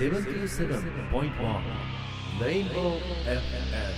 77.1 Rainbow FM。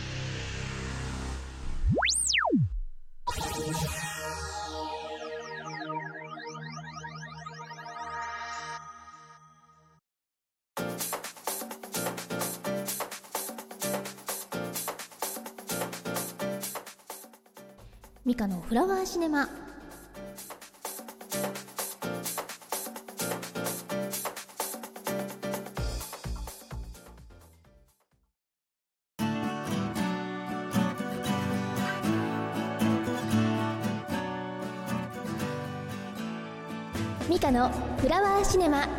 ミカのフラワーシネマ。ミカのフラワーシネマ。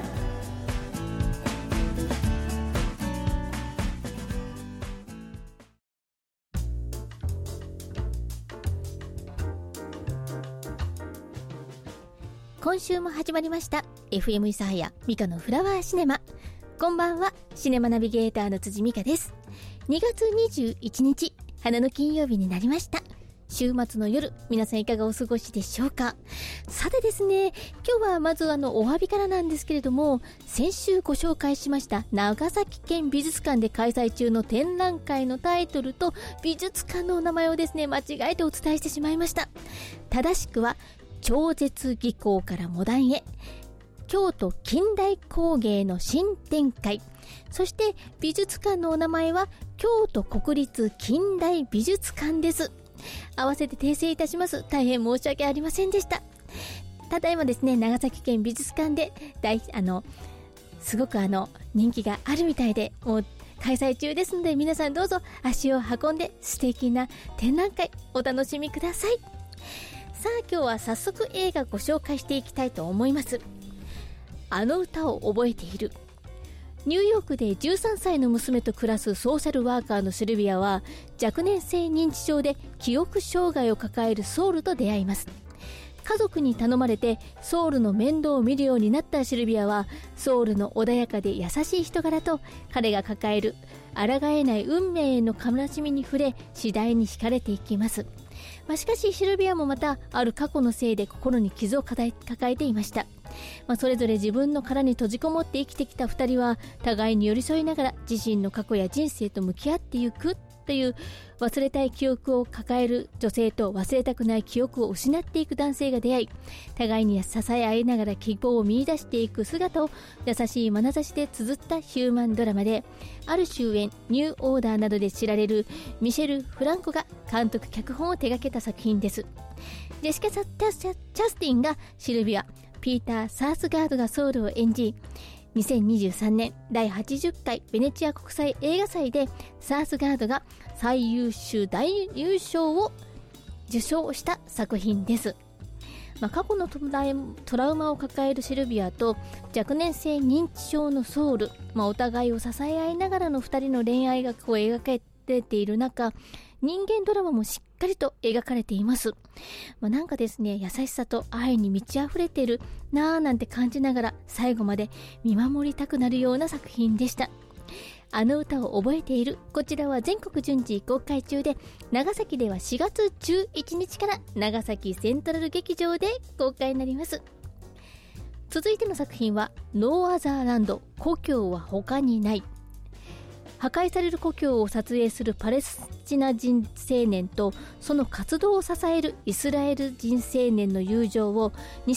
今週も始まりました FM 諫早ミカのフラワーシネマ。こんばんは、シネマナビゲーターの辻美香です。2月21日花の金曜日になりました。週末の夜、皆さんいかがお過ごしでしょうか。さてですね、今日はまずお詫びからなんですけれども、先週ご紹介しました長崎県美術館で開催中の展覧会のタイトルと美術館のお名前をですね、間違えてお伝えしてしまいました。正しくは超絶技巧からモダンへ、京都近代工芸の新展開。そして美術館のお名前は京都国立近代美術館です。合わせて訂正いたします。大変申し訳ありませんでした。ただいまですね、長崎県美術館ですごく人気があるみたいで、もう開催中ですので、皆さんどうぞ足を運んで素敵な展覧会お楽しみください。さあ、今日は早速映画ご紹介していきたいと思います。あの歌を覚えている。ニューヨークで13歳の娘と暮らすソーシャルワーカーのシルビアは、若年性認知症で記憶障害を抱えるソウルと出会います。家族に頼まれてソウルの面倒を見るようになったシルビアは、ソウルの穏やかで優しい人柄と彼が抱える抗えない運命への悲しみに触れ、次第に惹かれていきます。しかしシルビアもまたある過去のせいで心に傷を抱えていました。それぞれ自分の殻に閉じこもって生きてきた二人は、互いに寄り添いながら自身の過去や人生と向き合っていくという、忘れたい記憶を抱える女性と忘れたくない記憶を失っていく男性が出会い、互いに支え合いながら希望を見出していく姿を優しい眼差しで綴ったヒューマンドラマで、ある終焉、ニューオーダーなどで知られるミシェル・フランコが監督脚本を手掛けた作品です。ジェシカ・チャスティンがシルビア、ピーター・サースガードがソウルを演じ、2023年第80回ベネチア国際映画祭でサースガードが最優秀大優賞を受賞した作品です。過去のトラウマを抱えるシルビアと若年性認知症のソウル、お互いを支え合いながらの2人の恋愛が描かれている中、人間ドラマもしっかりと描かれています。なんかですね、優しさと愛に満ち溢れているなぁなんて感じながら、最後まで見守りたくなるような作品でした。あの歌を覚えている。こちらは全国順次公開中で、長崎では4月11日から長崎セントラル劇場で公開になります。続いての作品はノーアザーランド、故郷は他にない。破壊される故郷を撮影するパレスチナ人青年とその活動を支えるイスラエル人青年の友情を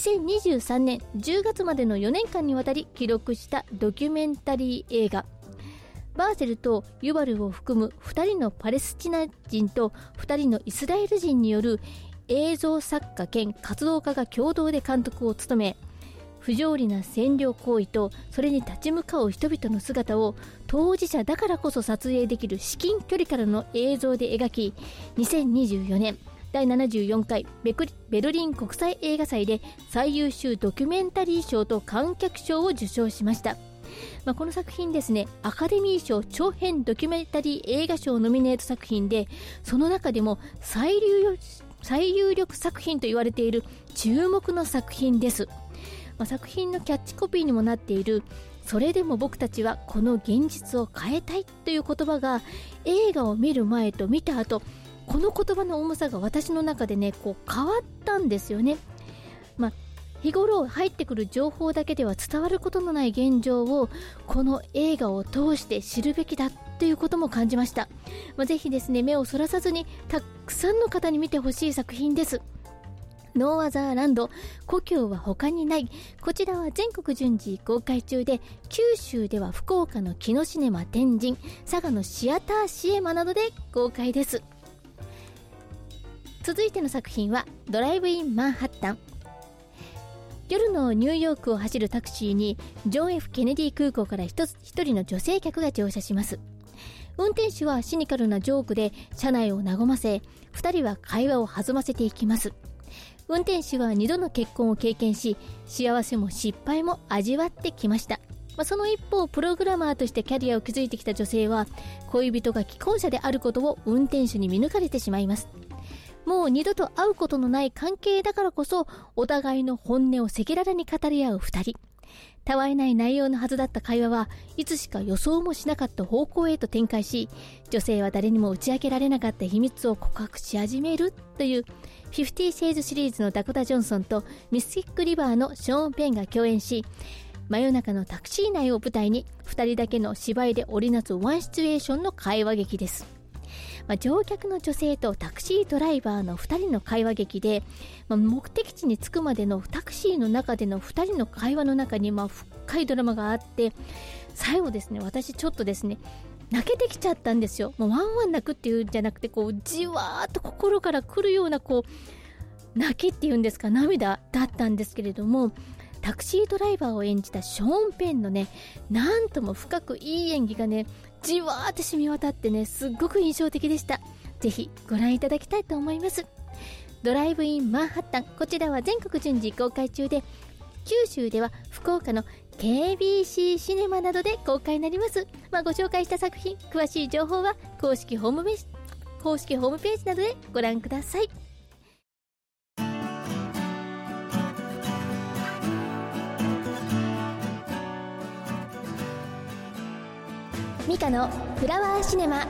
2023年10月までの4年間にわたり記録したドキュメンタリー映画。バーゼルとユバルを含む2人のパレスチナ人と2人のイスラエル人による映像作家兼活動家が共同で監督を務め、不条理な占領行為とそれに立ち向かう人々の姿を当事者だからこそ撮影できる至近距離からの映像で描き、2024年第74回ベルリン国際映画祭で最優秀ドキュメンタリー賞と観客賞を受賞しました。この作品ですね、アカデミー賞長編ドキュメンタリー映画賞ノミネート作品で、その中でも最有力作品と言われている注目の作品です。作品のキャッチコピーにもなっている、それでも僕たちはこの現実を変えたいという言葉が、映画を見る前と見た後、この言葉の重さが私の中でね、変わったんですよね。 日頃入ってくる情報だけでは伝わることのない現状をこの映画を通して知るべきだということも感じました。ぜひですね、目をそらさずにたくさんの方に見てほしい作品です。ノーアザーランド、故郷は他にない。こちらは全国順次公開中で、九州では福岡のキノシネマ天神、佐賀のシアターシエマなどで公開です。続いての作品はドライブインマンハッタン。夜のニューヨークを走るタクシーにジョン F ケネディ空港から一人の女性客が乗車します。運転手はシニカルなジョークで車内を和ませ、2人は会話を弾ませていきます。運転手は2度の結婚を経験し、幸せも失敗も味わってきました。その一方、プログラマーとしてキャリアを築いてきた女性は、恋人が既婚者であることを運転手に見抜かれてしまいます。もう二度と会うことのない関係だからこそ、お互いの本音を赤裸々に語り合う2人。たわいない内容のはずだった会話はいつしか予想もしなかった方向へと展開し、女性は誰にも打ち明けられなかった秘密を告白し始めるという50 Shades シリーズのダコタ・ジョンソンとミスティック・リバーのショーン・ペンが共演し、真夜中のタクシー内を舞台に2人だけの芝居で織りなすワンシチュエーションの会話劇です。乗客の女性とタクシードライバーの2人の会話劇で、目的地に着くまでのタクシーの中での2人の会話の中に深いドラマがあって、最後ですね、私ちょっとですね泣けてきちゃったんですよ。ワンワン泣くっていうんじゃなくて、じわーっと心から来るような泣きっていうんですか、涙だったんですけれども、タクシードライバーを演じたショーン・ペンのね、なんとも深くいい演技がね、じわーって染み渡ってね、すっごく印象的でした。ぜひご覧いただきたいと思います。ドライブインマンハッタン、こちらは全国順次公開中で、九州では福岡の KBC シネマなどで公開になります。ご紹介した作品、詳しい情報は公式ホームページなどでご覧ください。ミカのフラワーシネマ。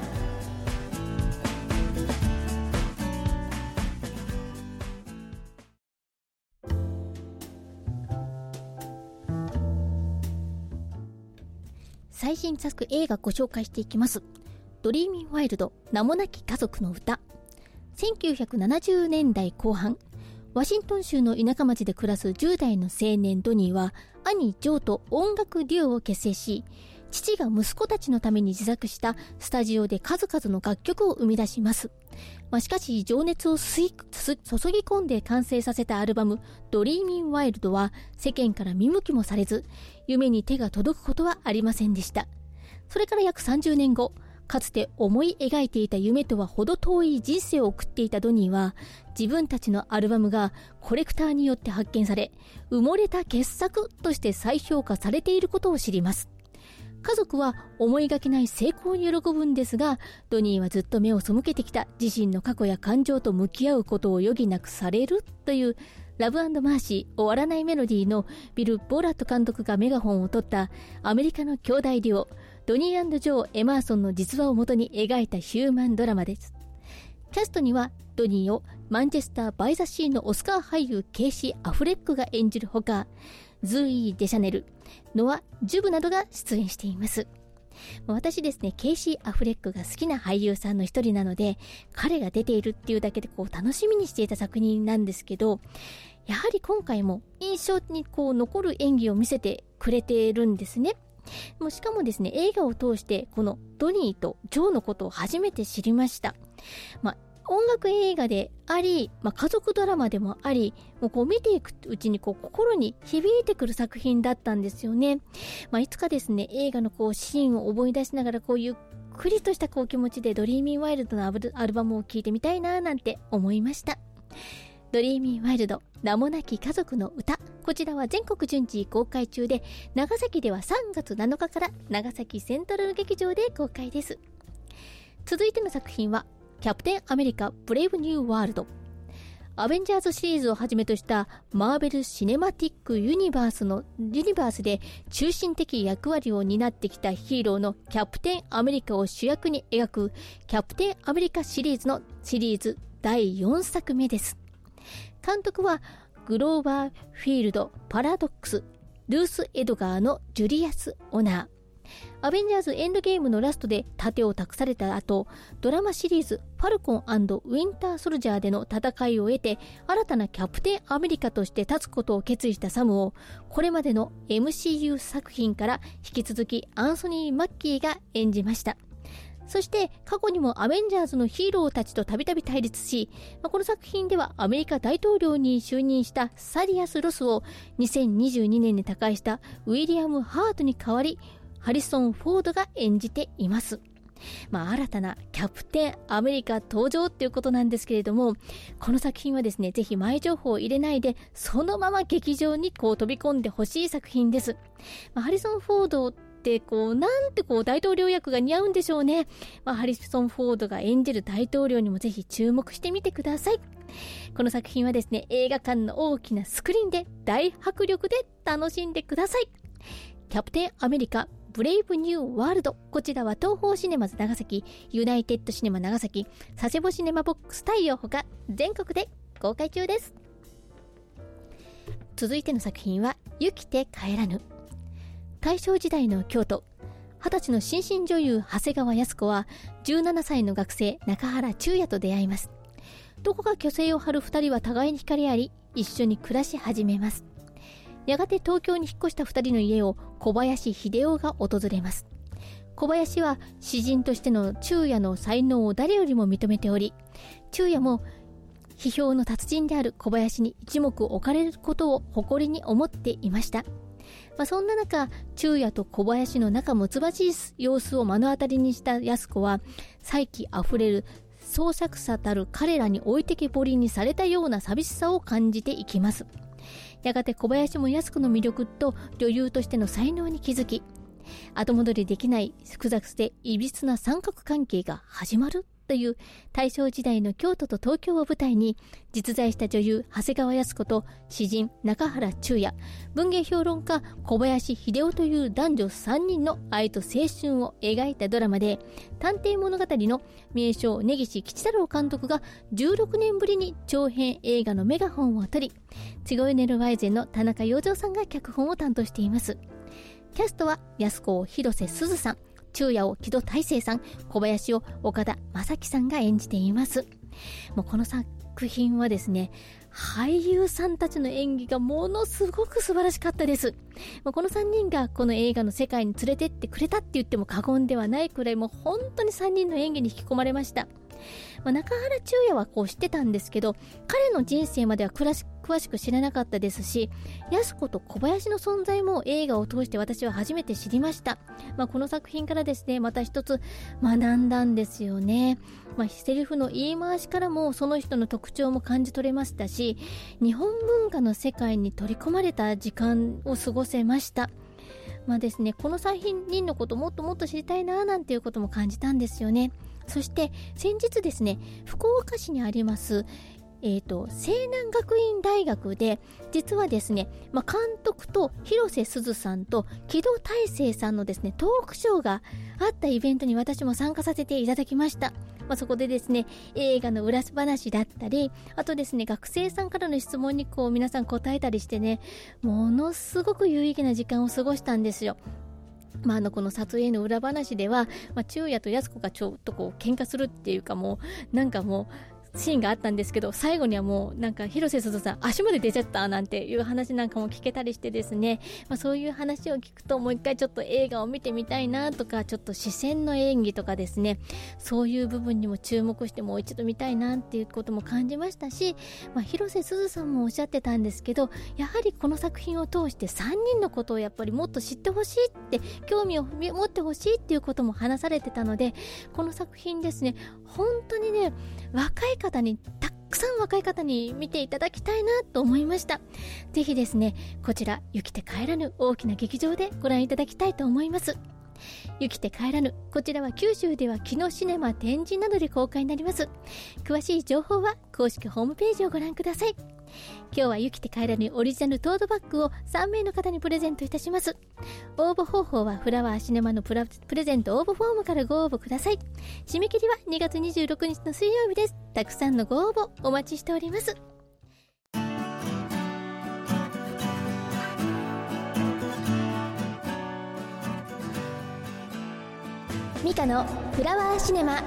最新作映画ご紹介していきます。ドリーミーワイルド、名もなき家族の歌。1970年代後半、ワシントン州の田舎町で暮らす10代の青年ドニーは、兄ジョーと音楽デュオを結成し、父が息子たちのために自作したスタジオで数々の楽曲を生み出します。しかし情熱を注ぎ込んで完成させたアルバムドリーミンワイルドは世間から見向きもされず、夢に手が届くことはありませんでした。それから約30年後、かつて思い描いていた夢とは程遠い人生を送っていたドニーは、自分たちのアルバムがコレクターによって発見され、埋もれた傑作として再評価されていることを知ります。家族は思いがけない成功に喜ぶんですが、ドニーはずっと目を背けてきた自身の過去や感情と向き合うことを余儀なくされるというラブ&マーシー終わらないメロディーのビル・ボラット監督がメガホンを取ったアメリカの兄弟デュオドニー&ジョー・エマーソンの実話をもとに描いたヒューマンドラマです。キャストにはドニーをマンチェスター・バイ・ザ・シーのオスカー俳優ケイシー・アフレックが演じるほか、ズーイー・デシャネル、ノア・ジュブなどが出演しています。私ですね、ケイシー・アフレックが好きな俳優さんの一人なので、彼が出ているっていうだけで楽しみにしていた作品なんですけど、やはり今回も印象に残る演技を見せてくれているんですね。しかもですね、映画を通してこのドニーとジョーのことを初めて知りました。音楽映画であり、家族ドラマでもあり、見ていくうちに心に響いてくる作品だったんですよね。いつかですね、映画のシーンを思い出しながらゆっくりとした気持ちでドリーミーワイルドのアルバムを聴いてみたいななんて思いました。ドリーミーワイルド、名もなき家族の歌。こちらは全国順次公開中で、長崎では3月7日から長崎セントラル劇場で公開です。続いての作品はキャプテンアメリカブレイブニューワールド。アベンジャーズシリーズをはじめとしたマーベルシネマティックユニバースで中心的役割を担ってきたヒーローのキャプテンアメリカを主役に描くキャプテンアメリカシリーズ第4作目です。監督はグローバーフィールド・パラドックス、ルース・エドガーのジュリアス・オナー。アベンジャーズエンドゲームのラストで盾を託された後、ドラマシリーズファルコン&ウィンターソルジャーでの戦いを得て新たなキャプテンアメリカとして立つことを決意したサムを、これまでの MCU 作品から引き続きアンソニー・マッキーが演じました。そして過去にもアベンジャーズのヒーローたちとたびたび対立し、この作品ではアメリカ大統領に就任したサディアス・ロスを2022年に他界したウィリアム・ハートに代わりハリソン・フォードが演じています。新たなキャプテンアメリカ登場っていうことなんですけれども、この作品はですね、ぜひ前情報を入れないでそのまま劇場に飛び込んでほしい作品です。ハリソン・フォードってなんて大統領役が似合うんでしょうね。ハリソン・フォードが演じる大統領にもぜひ注目してみてください。この作品はですね、映画館の大きなスクリーンで大迫力で楽しんでください。キャプテンアメリカブレイブニューワールド、こちらは東宝シネマズ長崎、ユナイテッドシネマ長崎、佐世保シネマボックス太陽ほか全国で公開中です。続いての作品は生きて帰らぬ。大正時代の京都、20歳の新進女優長谷川靖子は17歳の学生中原中也と出会います。どこか虚勢を張る2人は互いに惹かれ合い、一緒に暮らし始めます。やがて東京に引っ越した2人の家を小林秀夫が訪れます。小林は詩人としての中也の才能を誰よりも認めており、中也も批評の達人である小林に一目置かれることを誇りに思っていました。そんな中、中也と小林の仲睦まじい様子を目の当たりにした靖子は、才気あふれる創作者たる彼らに置いてけぼりにされたような寂しさを感じていきます。やがて小林も靖子の魅力と女優としての才能に気づき、後戻りできない複雑でいびつな三角関係が始まるという大正時代の京都と東京を舞台に、実在した女優長谷川靖子と詩人中原中也、文芸評論家小林秀夫という男女3人の愛と青春を描いたドラマで、探偵物語の名将根岸吉太郎監督が16年ぶりに長編映画のメガホンを取り、チゴイネルワイゼンの田中洋三さんが脚本を担当しています。キャストは靖子を広瀬すずさん、中也を木戸大聖さん、小林を岡田将生さんが演じています。もうこの作品はですね、俳優さんたちの演技がものすごく素晴らしかったです。この3人がこの映画の世界に連れてってくれたって言っても過言ではないくらい、もう本当に3人の演技に引き込まれました。中原中也は知ってたんですけど、彼の人生までは詳しく知らなかったですし、靖子と小林の存在も映画を通して私は初めて知りました。この作品からですね、また一つ学んだんですよね。セリフの言い回しからもその人の特徴も感じ取れましたし、日本文化の世界に取り込まれた時間を過ごせました。ですね、この3人のこともっともっと知りたいななんていうことも感じたんですよね。そして先日ですね、福岡市にあります西南学院大学で、実はですね、監督と広瀬すずさんと木戸大聖さんのですね、トークショーがあったイベントに私も参加させていただきました。そこでですね、映画の裏話だったり、あとですね、学生さんからの質問に皆さん答えたりしてね、ものすごく有意義な時間を過ごしたんですよ。この撮影の裏話では、中也と靖子がちょっと喧嘩するっていうか、もうシーンがあったんですけど、最後にはもう広瀬すずさん足まで出ちゃったなんていう話なんかも聞けたりしてですね、そういう話を聞くともう一回ちょっと映画を見てみたいなとか、ちょっと視線の演技とかですね、そういう部分にも注目してもう一度見たいなっていうことも感じましたし、広瀬すずさんもおっしゃってたんですけど、やはりこの作品を通して3人のことをやっぱりもっと知ってほしいって、興味を持ってほしいっていうことも話されてたので、この作品ですね、本当にね、たくさん若い方に見ていただきたいなと思いました。ぜひですね、こちら生きて帰らぬ大きな劇場でご覧いただきたいと思います。生きて帰らぬ、こちらは九州では木野シネマ天神などで公開になります。詳しい情報は公式ホームページをご覧ください。今日は生きて帰らぬオリジナルトートバッグを3名の方にプレゼントいたします。応募方法はフラワーシネマのプレゼント応募フォームからご応募ください。締め切りは2月26日の水曜日です。たくさんのご応募お待ちしております。 ミカのフラワーシネマ。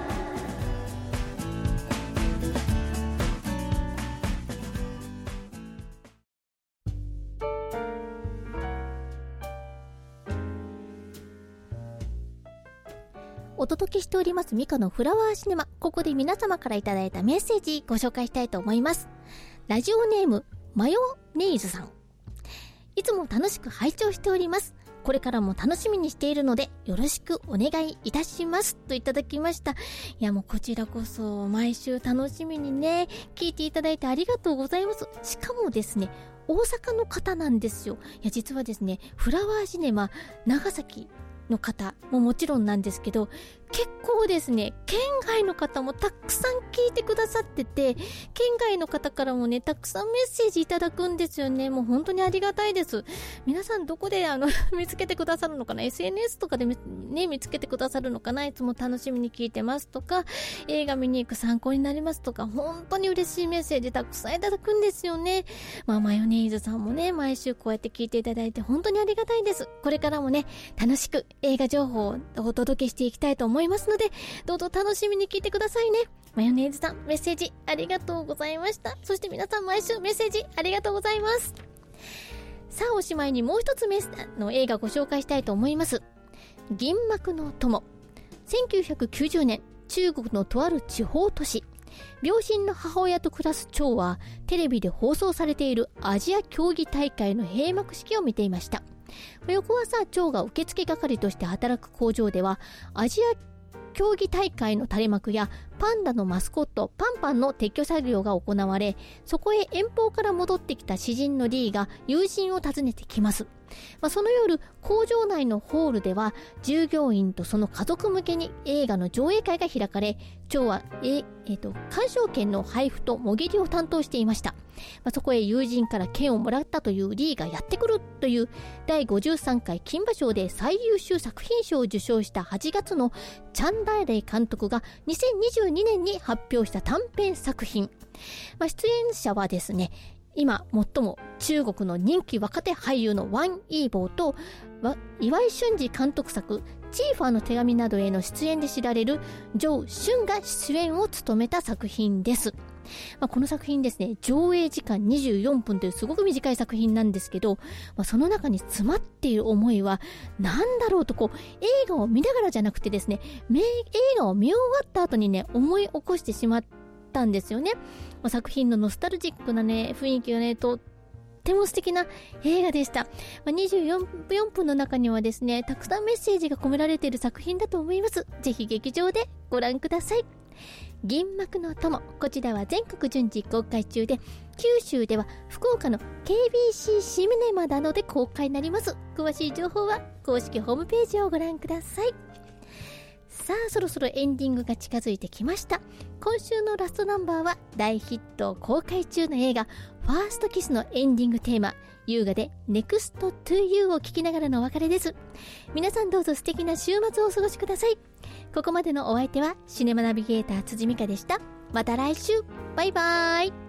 お届けしておりますミカのフラワーシネマ。ここで皆様からいただいたメッセージご紹介したいと思います。ラジオネームマヨネーズさん、いつも楽しく拝聴しております。これからも楽しみにしているのでよろしくお願いいたしますといただきました。いやもうこちらこそ毎週楽しみにね聞いていただいてありがとうございます。しかもですね、大阪の方なんですよ。いや実はですね、フラワーシネマ長崎の方ももちろんなんですけど、結構ですね県外の方もたくさん聞いてくださってて、県外の方からもねたくさんメッセージいただくんですよね。もう本当にありがたいです。皆さんどこで見つけてくださるのかな、 SNS とかで見つけてくださるのかな。いつも楽しみに聞いてますとか、映画見に行く参考になりますとか、本当に嬉しいメッセージたくさんいただくんですよね。マヨネーズさんもね毎週こうやって聞いていただいて本当にありがたいです。これからもね楽しく映画情報をお届けしていきたいと思いますので、どうぞ楽しみに聞いてくださいね。マヨネーズさんメッセージありがとうございました。そして皆さん毎週メッセージありがとうございます。さあおしまいにもう一つの映画ご紹介したいと思います。銀幕の友。1990年中国のとある地方都市、病身の母親と暮らす趙はテレビで放送されているアジア競技大会の閉幕式を見ていました。翌朝趙が受付係として働く工場ではアジア競技大会の垂れ幕やパンダのマスコットパンパンの撤去作業が行われ、そこへ遠方から戻ってきた詩人のリーが友人を訪ねてきます。その夜工場内のホールでは従業員とその家族向けに映画の上映会が開かれ、趙は鑑賞券の配布ともぎりを担当していました。そこへ友人から券をもらったというリーがやってくるという第53回金馬賞で最優秀作品賞を受賞した8月のチャン・ダーレイ監督が2022年に発表した短編作品。出演者はですね、今最も中国の人気若手俳優のワン・イーボーと岩井俊二監督作チーファーの手紙などへの出演で知られるジョウ・シュンが主演を務めた作品です。この作品ですね、上映時間24分というすごく短い作品なんですけど、その中に詰まっている思いは何だろうと映画を見ながらじゃなくてですね、映画を見終わった後にね思い起こしてしまったんですよね。作品のノスタルジックなね雰囲気がねとっても素敵な映画でした。24分の中にはですねたくさんメッセージが込められている作品だと思います。ぜひ劇場でご覧ください。銀幕の友、こちらは全国順次公開中で、九州では福岡の KBC シネマなどで公開になります。詳しい情報は公式ホームページをご覧ください。さあそろそろエンディングが近づいてきました。今週のラストナンバーは大ヒット公開中の映画ファーストキスのエンディングテーマ、優雅で Next to You を聴きながらのお別れです。皆さんどうぞ素敵な週末をお過ごしください。ここまでのお相手はシネマナビゲーター辻美香でした。また来週、バイバイ。